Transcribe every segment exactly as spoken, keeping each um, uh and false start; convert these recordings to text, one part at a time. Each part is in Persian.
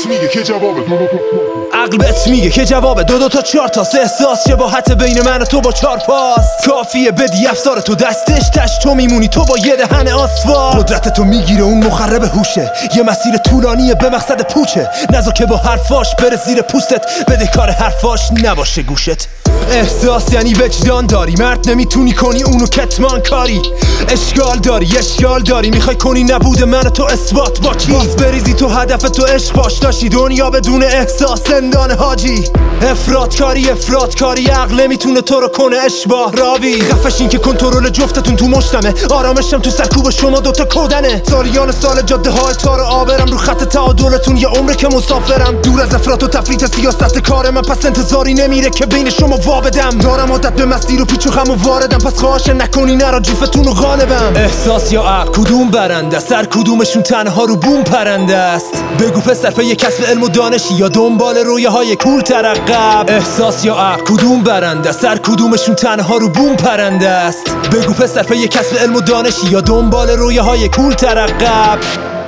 عقلت میگه که جواب دو دو تا عقلت میگه که جواب دو دو تا چهار تاست. احساس شباهت بین من و تو با چهار پاست. کافیه بدی افسار تو دستش تش تو میمونی تو با یه دهن آسفالت. قدرت تو میگیره اون مخرب هوشه، یه مسیر طولانیه به مقصد پوچه. نذار که با حرفاش بره زیر پوستت، بده کار حرفاش نباشه گوشت. احساس یعنی وجدان داری، مرد نمیتونی کنی اونو کتمان کاری. اشکال داری اشکال داری میخوای کنی نبود من تو اثبات با چی؟ باز بریزی تو هدف تو عشق باش داشتی دنیا بدون احساس زندان حاجی. افراد کاری افراد کاری عقل نمیتونه تو رو کنه اشباه راوی. خفش این که کنترل جفتتون تو مشتمه، آرامشم تو سرکوب شما دوتا کودنه. سالیان سال جاده های تار آبرم رو خط تعادلتون، یه عمره که مسافرم دور از افراط و تفریط سیاست کار من. پس انتظاری نمیره که بین شما وابدم، دارم عادت به مسیر و پیچ و خم و واردم. پس خواهش نکنی نرا جیفتون رو غالبم. احساس یا عقل کدوم برنده است؟ هر کدومشون تنها رو بوم پرنده است. بگو پسر پی کسب علم و دانشی یا دنبال رویاهای کول ترقب؟ احساس یا عقل کدوم برنده است؟ هر کدومشون تنها رو بوم پرنده است. بگو پسر پی کسب علم و دانشی یا دنبال رویاهای کول ترقب؟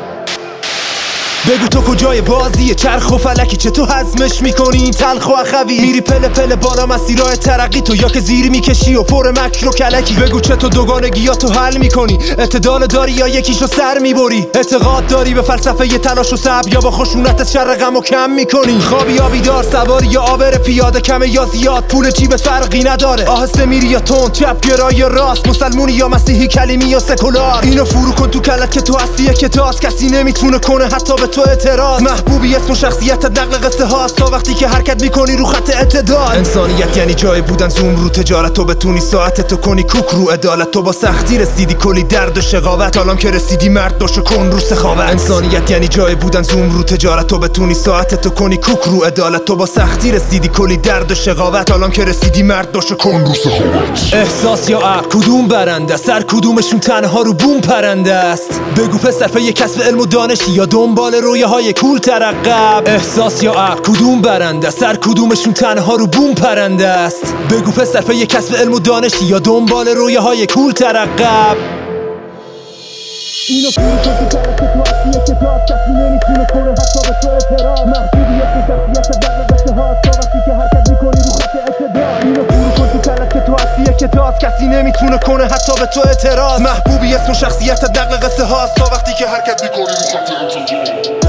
بگو تو کجای بازیه چرخ و فلکی، چه تو هضمش میکنی این تلخ و اخوی؟ میری پله پله بالا مسیرهای ترقی تو، یا که زیر میکشی و پر مکر و کلکی؟ بگو چه تو دوگانگیاتو حل میکنی، اعتدال داری یا یکیشو سر میبری؟ اعتقاد داری به فلسفه ی تلاش و صبر یا با خشونت شر غم و کم میکنی؟ خوابی یا بیدار، سواری یا آبر پیاده، کمه یا زیاد، پول جیبت فرقی نداره. آهسته میری یا تند، چپ گرا یا راست، مسلمونی یا مسیحی، کلیمی یا سکولار؟ اینو فرو کن تو کلت که تو هستی که تاس، کسی نمیتونه کنه حتی به تو اعتراض. محبوبی اسم و شخصیتت نقل قصه هاست، تا وقتی که حرکت میکنی رو خط اعتدال. انسانیت یعنی جای بودن زوم رو تجارت، تو بتونی ساعت تو کنی کوک رو عدالت. تو با سختی رسیدی کلی درد و شقاوت، حالا که رسیدی مرد باشو کن رو سخاوت. انسانیت یعنی جای بودن زوم رو تجارت، تو بتونی ساعت تو کنی کوک رو عدالت. تو با سختی رسیدی کلی درد و شقاوت، حالا که رسیدی مرد باشو کن رو سخاوت. احساس یا عقل کدوم برنده است؟ هر کدومشون تنها رو بوم پرنده است. بگو پسر پی کسب علم و دانشی یا دنبال رویاهای کول ترقب؟ احساس یا عقل کدوم برنده است؟ هر کدومشون تنها رو بوم پرنده است. بگو پسر پی کسب علم و دانشی یا دنبال رویاهای کول ترقب؟ اینو فرو کن تو کلت که تو هستیه که داد، کسی نمیتونه کنه حتی به تو اعتراض. محبوبیت و شخصیت نقل قصه هاست، تا وقتی که حرکت میکنی رو خط اعتدال. اینو فرو کن تو کلت که تو هستیه که داد، کسی نمیتونه کنه حتی به تو اعتراض. محبوبیت و شخصیت نقل قصه هاست، تا وقتی که حرکت میکنی رو خط اعتدال.